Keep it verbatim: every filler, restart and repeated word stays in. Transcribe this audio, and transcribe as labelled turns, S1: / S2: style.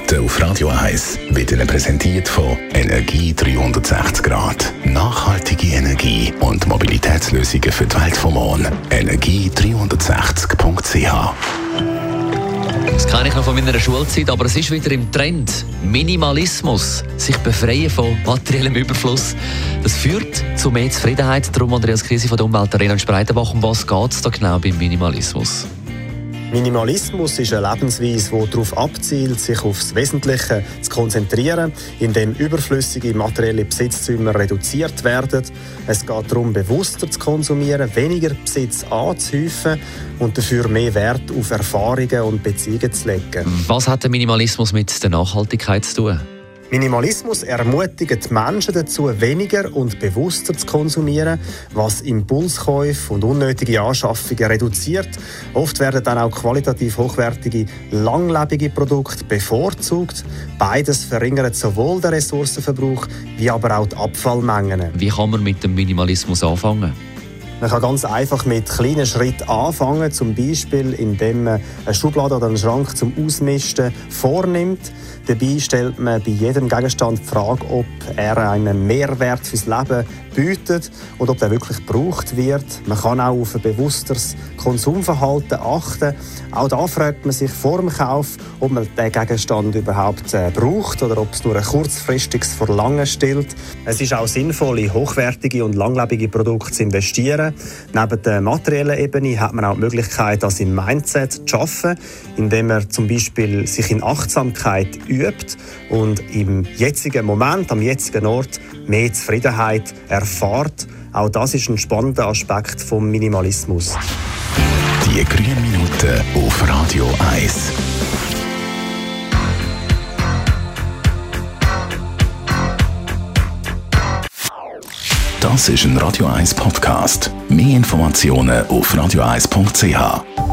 S1: Minuten auf Radio eins wird Ihnen präsentiert von Energie dreihundertsechzig Grad. Nachhaltige Energie und Mobilitätslösungen für die Welt vom Morgen. energie dreihundertsechzig punkt c h.
S2: Das kenne ich noch von meiner Schulzeit, aber es ist wieder im Trend. Minimalismus, sich befreien von materiellem Überfluss. Das führt zu mehr Zufriedenheit. Darum Andreas Krise von der Umweltarena in Spreitenbach. Um was geht es da genau beim Minimalismus?
S3: Minimalismus ist eine Lebensweise, die darauf abzielt, sich auf das Wesentliche zu konzentrieren, indem überflüssige materielle Besitztümer reduziert werden. Es geht darum, bewusster zu konsumieren, weniger Besitz anzuhäufen und dafür mehr Wert auf Erfahrungen und Beziehungen zu legen.
S2: Was hat der Minimalismus mit der Nachhaltigkeit zu tun?
S3: Minimalismus ermutigt die Menschen dazu, weniger und bewusster zu konsumieren, was Impulskäufe und unnötige Anschaffungen reduziert. Oft werden dann auch qualitativ hochwertige, langlebige Produkte bevorzugt. Beides verringert sowohl den Ressourcenverbrauch wie aber auch die Abfallmengen.
S2: Wie kann man mit dem Minimalismus anfangen?
S3: Man kann ganz einfach mit kleinen Schritten anfangen, zum Beispiel indem man eine Schublade oder einen Schrank zum Ausmisten vornimmt. Dabei stellt man bei jedem Gegenstand die Frage, ob er einen Mehrwert fürs Leben bietet und ob er wirklich gebraucht wird. Man kann auch auf ein bewussteres Konsumverhalten achten. Auch da fragt man sich vor dem Kauf, ob man den Gegenstand überhaupt äh, braucht oder ob es nur ein kurzfristiges Verlangen stillt. Es ist auch sinnvoll, in hochwertige und langlebige Produkte zu investieren. Neben der materiellen Ebene hat man auch die Möglichkeit, das im Mindset zu schaffen, indem man zum Beispiel sich in Achtsamkeit übt und im jetzigen Moment, am jetzigen Ort mehr Zufriedenheit erfährt. Auch das ist ein spannender Aspekt vom Minimalismus.
S1: Die grünen Minuten auf Radio eins. Das ist ein Radio eins Podcast. Mehr Informationen auf radio eins punkt c h.